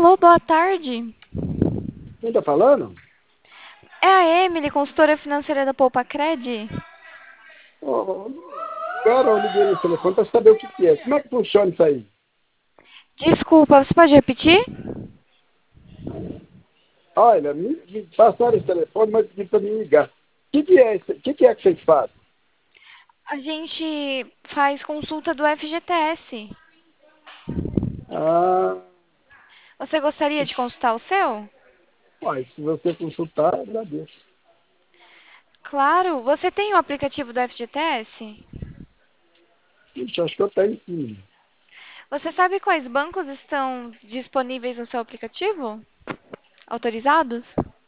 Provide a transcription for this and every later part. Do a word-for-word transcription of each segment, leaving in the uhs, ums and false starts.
Alô, boa tarde. Quem tá falando? É a Emily, consultora financeira da Poupa Cred? Oh, agora eu liguei no telefone para saber o que, que é. Como é que funciona isso aí? Desculpa, você pode repetir? Olha, me, me passaram esse telefone, mas pediram para me ligar. O que, que é isso? O que, que é que vocês fazem? A gente faz consulta do F G T S. Ah, Você gostaria de consultar o seu? uai, se você consultar, agradeço. Claro, você tem o aplicativo do F G T S? Ixi, acho que eu tenho sim. Você sabe quais bancos estão disponíveis no seu aplicativo? Autorizados?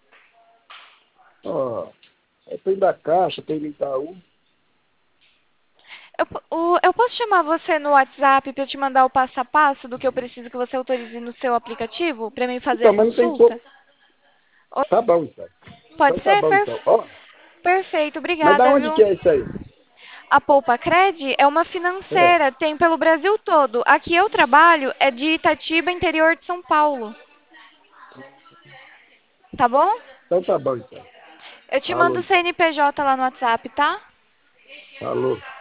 Ó, eu tenho da Caixa, tenho do Itaú. Eu, po- o- eu posso chamar você no WhatsApp para eu te mandar o passo a passo do que eu preciso que você autorize no seu aplicativo para mim fazer a Então, mas não tem consulta? como. Tá bom, então. Pode Então tá ser? bom, Per- então. Ó, perfeito, mas da obrigada, onde viu? que é isso aí? A Poupa Cred é uma É. financeira, tem pelo Brasil todo. Aqui eu trabalho é de Itatiba, interior de São Paulo. Tá bom? Então tá bom, então. Eu te Falou, mando o então. C N P J lá no WhatsApp, tá? Falou.